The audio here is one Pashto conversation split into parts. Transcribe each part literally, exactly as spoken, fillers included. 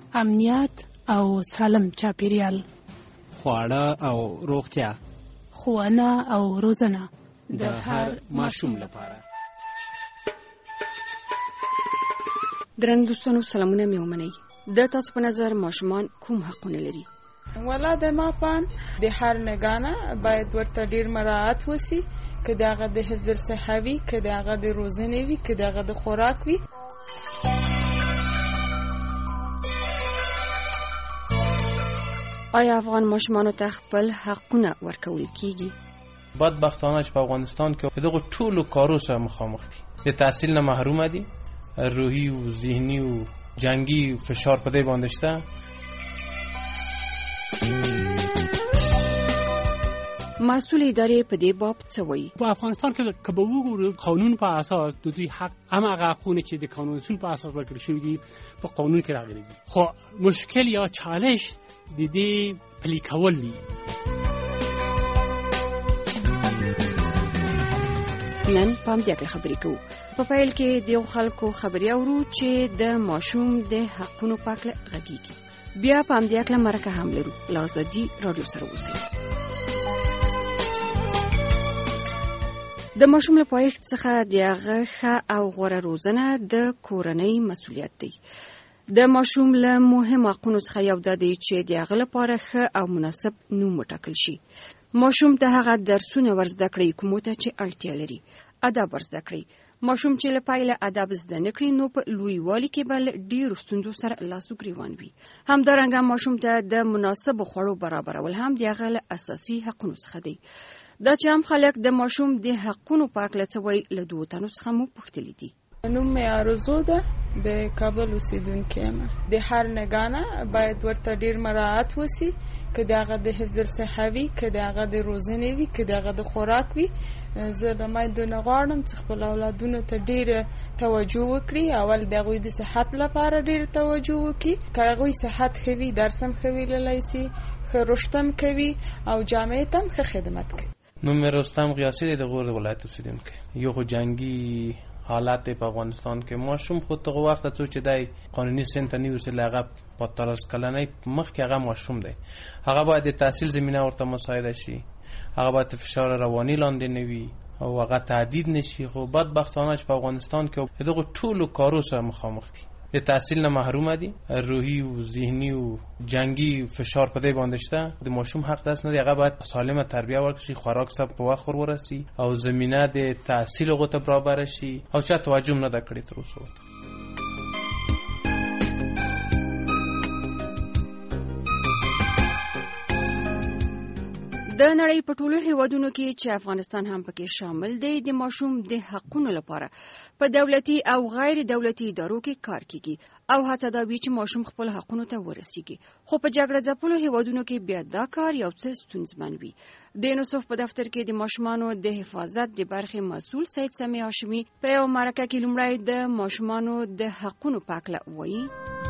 امنیت او سالم چاپیریال، خواړه او روغتیا، ښوونه او روزنه د هر ماشوم لپاره. درنو دوستانو سلامونه مې ومنئ. د تاسو په نظر ماشومان کوم حقونه لري؟ ولا د مافان د هر نگانه باید ورته ډیر مراعات وسی، که دغه د حفظ الصحه وي، که دغه د روزنې وي، که دغه د خوراک وي. آیا افغان ماشومانو ته خپل حقونه ورکول کیږي؟ بدبختانه چې په افغانستان کې دغه ټولو کارو سره مخامخ دي. د تحصیل نه محروم دي، روحي او ذهني او جنگي فشار په دې باندې شته. مسئول ادارې په دې باب څه وایي؟ په افغانستان کې که به وګورو قانون په اساس د دوی حق هماغه حقونه چې د قانون اصول په اساس ورکړل شوي دي په قانون کې راغلي دي، خو مشکل یا چالش د دې پلي کول دي. نن په همدې اړه خبرې کوو. په پیل کې د یو خلکو خبرې اورو چې د ماشوم د حقونو په اړه غږیږي. بیا په همدې اړه مرکه هم لرو. له ازادي رادیو سره اوسئ. د ماشوم له پایښت څخه د هغه ښه او غوره روزنه د کورنۍ مسؤلیت دی. د ماشوم له مهم حقونو څخه یو دا دی چې د هغه لپاره ښه او مناسب نوم وټاکل شي. ماشوم ته هغه درسونه ورزده کړئ کومو ته چې اړتیا لري. ادب ورزده کړئ. ماشوم چې له پیله ادب زده نه کړي نو په لویوالي کې به له ډېرو ستونزو سره لاس و ګریوان وي. همدارنګه ماشوم ته د مناسبو خوړو برابرول هم د هغه له اساسي حقونو څخه دی. دا چې هم خلک د ماشوم د حقونو په اړه څه وایي له دوو تنو څخه مو پوښتلي دي. نوم مې آرزو ده، د کابل اوسیدونکې یم. د هر نگانه باید ورته ډیر مراعات وسی، که دغه د حفظ الصحه وي، که دغه د روزنې وي، که دغه د خوراک وي. زه د میندو نه غواړم چې خپل اولادونو ته ډیره توجه وکړي. اول د هغوی د صحت لپاره ډیره توجه وکړي. که هغوی صحت ښه وي، درس هم ښه ویللی سي، ښه رشد هم کوي او جامعې ته هم ښه خدمت کوي. نوم مې رستم قیاسي دی، د غور ولایت اوسیدونکی. یو خو جنگي حالات په افغانستان کې ماشوم خود ته وخت ته چې دای قانوني سن ته نیوسه لغه پاتالس کلنۍ مخ کې هغه ماشوم دی. هغه باید د تحصیل زمينه ورته مساعده شي، هغه باید فشار رواني لاندې نه وي او هغه تعدید نشي. خو بدبختانه چې په افغانستان کې دغه ټولو کارو سره مخامخ دي. د تحصیل نه محروم دي، روحي او ذهني او جنگي فشار په دې باندې شته. د ماشوم حق داس نه دی، هغه باید سالمه تربیه ورکړي، خوراک سب په وخت ورسي او زمينه د تحصیل غوته برابر شي او چا توجه نه دا کړی تر اوسه. د نړۍ په ټولو هیوادونو کې چې افغانستان هم پکې شامل دی د ماشوم د حقونو لپاره په دولتي او غیر دولتي ادارو کې کار کیږي او هڅه دا وي چې ماشوم خپل حقونو ته ورسیږي. خو په جګړه ځپلو هیوادونو کې بیا دا کار یو څه ستونزمن وي. د یونیسف په دفتر کې د ماشومانو د حفاظت د برخې مسؤل سید سمیع هاشمي په یو مرکه کې لومړی د ماشومانو د حقونو په اړه وایي.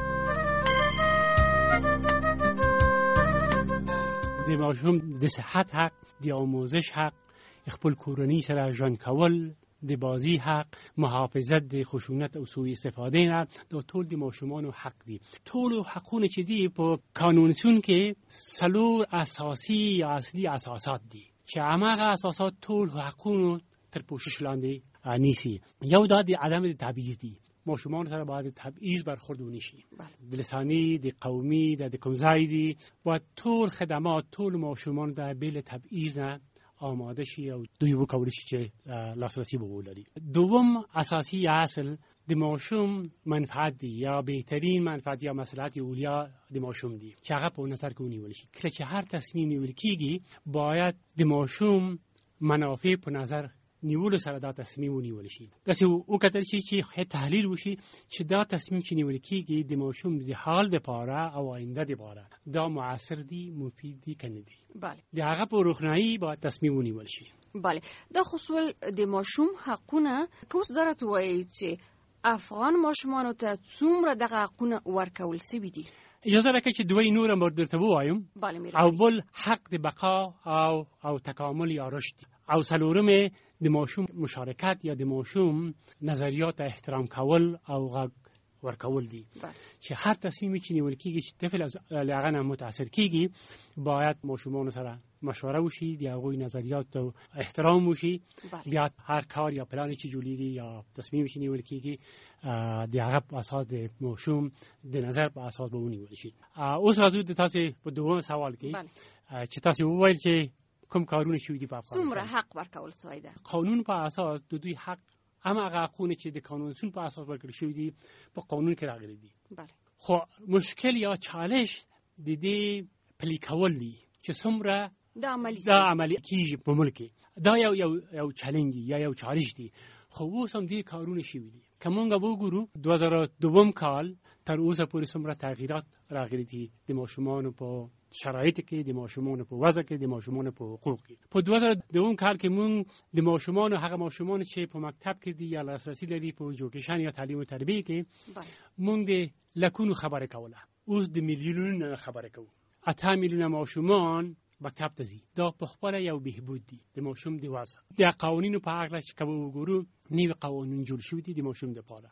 د ماشوم د صحت حق، د آموزش حق، خپل کورنۍ سره ژوند کول، د بازی حق، محافظت د خشونت او سوء استفاده نه، دا ټول د ماشومانو حق دي. ټول حقونه چې دي په قانونسون کې څلور اساسي یا اصلي اساسات دي چې هغه اساسات ټول حقونو تر پوشش لاندې نیسي. یو دا د عدم تبعیض دی. ماشومان سره باید تبعیض برخورد ونشي. د لسانی، د قومي، د کوم ځای دي، باید ټول خدمات ټول ماشومان د بل تبعیض نه آماده شي او دوی وکولای شي چې لاسرسی ولري. دوم اساسی اصل د ماشوم منفعت دی یا بهترین منفعت یا مصلحت اولیا د ماشوم دی چې هغه په نظر کې ونیول شي. کله چې هر تصمیم نیول کیږي باید د ماشوم منافع په نظر نیول سره دا تصمیم ونیول شي. داسې وکتل شي چې تحلیل وشي چې دا تصمیم چې نیول کیږي د ماشوم د حال لپاره او آینده لپاره دا موثر دی، مفید دی کنه دی. بله. د هغه په روښنايي باید تصمیم ونیول شي. بله. د خصوص د ماشوم حقونه کوس درته وایي چې افغان ماشومانو ته څومره دغه حقونه ورکول شوي دي؟ اجازه راکړئ چې دوی نور هم درته ووایم. او بل حق د بقا او او تکامل یا رشد او څلورم د ماشوم مشارکت یا د ماشوم نظریات احترام کول او غږ ورکول دي بله. چې هر تصمیمی چې نیول کیږي چې طفل از هغه نه متاثر کیږي باید ماشومان سره مشوره وشي، د هغوی نظریات او احترام وشي. بله. بیا هر کار یا پلانی چې جوړیږي یا تصمیمی چې نیول کیږي د هغه په اساس د ماشوم د نظر په اساس به ونیول شي. اوس راځو د تاسو په دوم سوال کې چې تاسو وویل چې کوم کارونه شوي دي په افغانستان. څومره حق ورکول شوی ده؟ قانون په اساس د دوی حق اما هغه حقونه چې د قانون اصول په اساس ورکړل شوي دي په قانون کې راغلي دي. بله. خو مشکل یا چالش د دې پلي کول دي چې څومره دا عملی دا عملی کیږي په ملک. دا یو یو یو چالش دی یا یو چالش دی. خو اوس هم دې کارونه شوي دي. که مونږ وګورو دوه زره دوه کال تر اوسه پورې څومره تغییرات راغلي دي د ماشومانو په شرایط کې، د ماشومانو په وضع کې، د ماشومانو په حقوق کې. په دوه زره دوه کال کې مونږ د ماشومانو هغه ماشومان چې په مکتب کې دي یا لاسرسي لري په ایجوکیشن یا تعلیم او تربیه کې مونږ د لکونو خبره کوله. اوس د میلیونونو خبره کوو. اته میلیونه ماشومان مکتب ته ځي. دا په خپل یو بهبود دي د ماشوم د وضع. د قوانینو په اړه چې کوم وګورو نیو قوانین جوړ شوي دي د ماشوم لپاره.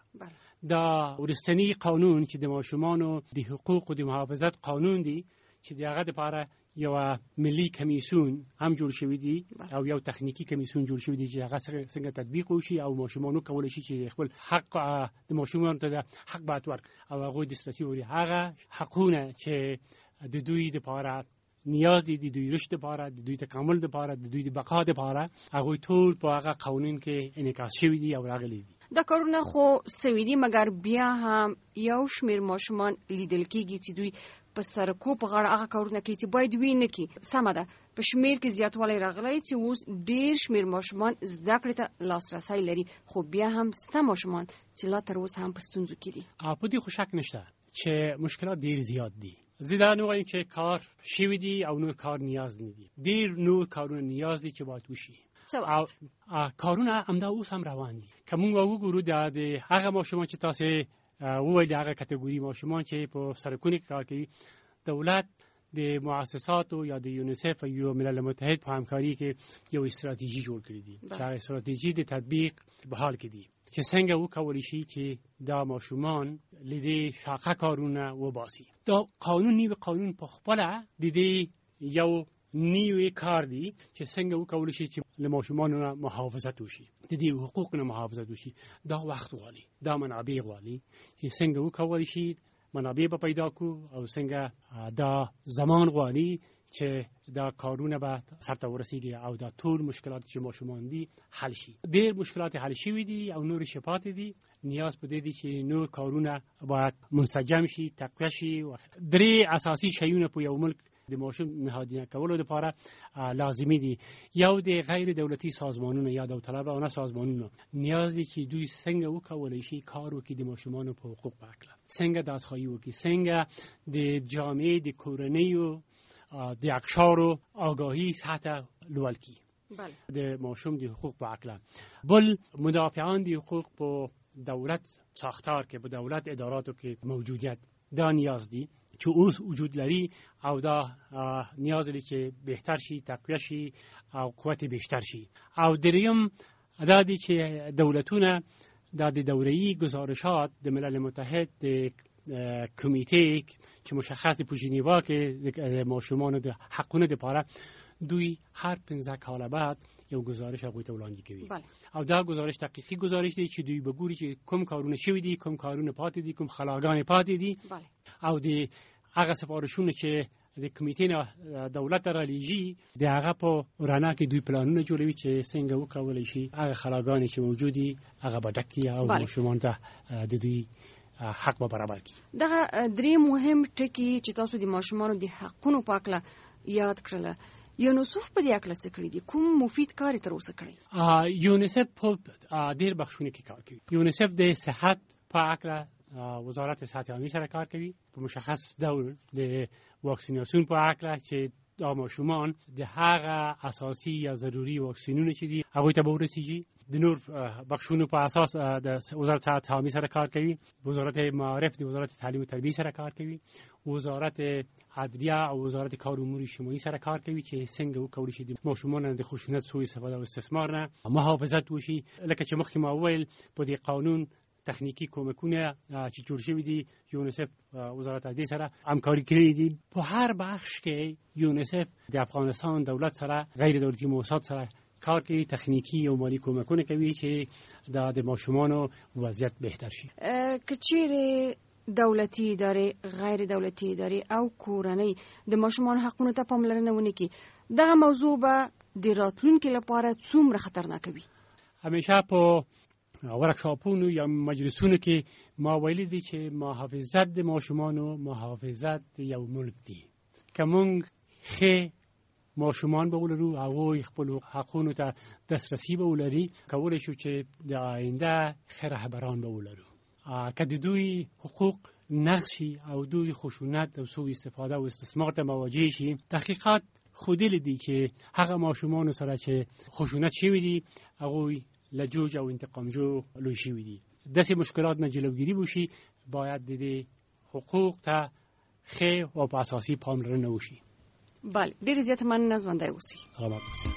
دا ورستنی قانون چې د ماشومانو د حقوق او د محافظت قانون دی چې د هغه لپاره یو ملي کمیسیون هم جوړ شوی دی او یو تخنیکی کمیسیون جوړ شوی دی چې هغه څنګه تطبیق وشي او ماشومانو کولای شي چې خپل حق د ماشومانو ته حق باید ورک او هغه د استراتیژي وری هغه حقونه چې د دوی لپاره نیاز دي، د دوی رشد لپاره، د دوی تکامل لپاره، د دوی د بقا لپاره، هغه ټول په هغه قانون کې انعکاس شوی دي او راغلي دي. دا کارونه خو سوي دي مګر بیا هم یو شمیر ماشومان لیدل کېږي چې دوی په سرکو په غاړه هغه کارونه کوي چې باید وي نه کړي. سمه ده، په شمیر کې زیاتوالی راغلی چې اوس ډېر شمیر ماشومان زده کړې ته لاسرسی لري، خو بیا هم سته ماشومان چې لا تر اوسه هم په ستونزو کې دي. په دې خو شک نشته چې مشکلات ډېر زیات دي. زه دا نه وایم چې کار شوي دي او نور کار نیاز نه دي. ډېر نور کارونه نیاز دي چې باید وشي. او کارونه همدا اوس هم روان دي. که موږ وګورو د هغه ماشومان چې تاسو وویل هغه کټګوري ماشومان چې په سرکونو کې کار کوي، دولت د مؤسساتو یا د یونیسف او یو ملل متحد په همکاري کې یو استراتیژي جوړ کړې دي چې هغه استراتیژي د تطبیق په حال کې دي چې څنګه وکولای شي چې دا ماشومان لیدي شاقه کارونه وباسي. دا قانون نیو قانون په خپل د دې یو نیوی کار دی چې څنګه وکولای شي چې له ماشومانو محافظت وشي، د دې حقوقو محافظت وشي. دا وخت غواړي، دا منابع غواړي چې څنګه وکولای شي منابع به پیدا کو او څنګه دا زمان غواړي چې دا کارونه به سرته ورسیږي او دا ټول مشکلات چې ماشومان دي حل شي. ډېر مشکلات حل شوي دي او نور شپات دي. نیاز په دې دي چې نور کارونه باید منسجم شي، تقویه شي. درې اساسي شیونه په یو ملک د ماشوم نهادینه کولو لپاره لازمي دي. یو د غیر دولتي سازمانونو یا داوطلبانه سازمانونو نیاز دي چې دوی څنګه وکولای شي کار وکړي د ماشومانو په حقوق په اړه، څنګه دادخواهی وکړي، څنګه د جامعې د کورنیو د اقشارو آگاهی سطح لوړ کړي د ماشوم د حقوق په اړه. بل مدافعان د حقوق په دولت ساختار کې په دولت اداراتو کې موجودیت دا نیاز دي چې اوس وجود لري او دا نیاز لري چې بهتر شي، تقویه شي او قوت بیشتر شي. او دریم دا دي چې دولتونه دا د دوره‌ای گزارشات د ملل متحد د کمیته چې مشخص د ژنیوا کې د ماشومانو د حقونو لپاره دوی هر پنځه کال بعد یو گزارش هغوی ته وړاندې کوي. او دا گزارش دقیقی گزارش دی چې دوی بګوري چې کوم کارونه شوي دي، کوم کارونه پاتې دي، کوم خلاګانې پاتې دي. او د هغه سفارشونه چې د کمیټې نه دولت را لیږي د هغه په رڼا کې دوی پلانونه جوړوي چې څنګه وکولای شي هغه خلاګانې چې موجودي هغه به ډک کړي او ماشومان ته د دوی حق به برابر کړي. دغه درې مهم ټکي چې تاسو د ماشومانو د حقونو په اړه یاد کړل، یونیسف په دې اړه څه کړی دي؟ کوم مفید کار تر اوسه کړی؟ یونیسف په ډېر بخښونه کې کار کوي. یونیسف د صحت په اړه وزارت صحت عامه سره کار کوي په مشخص ډول د واکسیناسیون په اړه چې دا ماشومان د هغه اساسي یا ضروري واکسینونه چې دي هغه ته به ورسیږي. د نور بخښونو په اساس د وزارت صحت عامه سره کار کوي. وزارت معارف د وزارت تعلیم او تربیه سره کار کوي. وزارت عدلیه او وزارت کار امور اجتماعي سره کار کوي چې څنګه وکړي چې د ماشومانو د خشونت، سوء استفاده او استثمار نه محافظت وشي. لکه چې مخکې ما وویل په دې قانون تخنیکی کومکونه چې جوړ شوي دي یونیسف وزارت عدلیې سره همکاري کړې دي. په هر بخش کې یونیسف د افغانستان دولت سره غیر دولتي موسسات سره کار کوي، تخنیکی او مالی کومکونه کوي چې د ماشومانو وضعیت بهتر شي. که چیرې دولتي ادارې، غیر دولتي ادارې او کورنۍ د ماشومان حقونو ته پاملرنه ونه کړي، دغه موضوع به د راتلونکي لپاره څومره خطرناکه وي؟ همیشه په ورکشاپونو یا مجلسونو کې ما ویلي دي چې محافظت د ماشومانو محافظت د یو ملک دی. که موږ ښه ماشومان به ولرو، هغوی خپل حقونو ته دسترسی به ولري، کولی شو چې د آینده ښه رهبران به ولرو. که د دوی حقوق نقض شي او دوی خشونت او سوء استفاده او استثمار ته مواجه شي، تحقیقات ښودلي دي چې هغه ماشومانو سره چې خشونت شوي دي هغوی لجوج او انتقامجو لوی شوي دي. داسې مشکلات نه جلوگیری وشي، باید د دې حقوق ته ښه او په اساسي پاملرنه وشي. بله، ډېرې زیاته مننه، ژوندی اوسئ. سلامت اوسئ.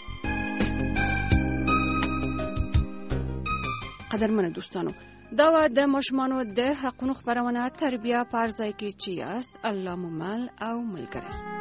قدرمنو دوستانو، دا و د ماشومانو د حقونو خبرونه تربیه په ارزای کې چې یاست الله مو مل او ملګری.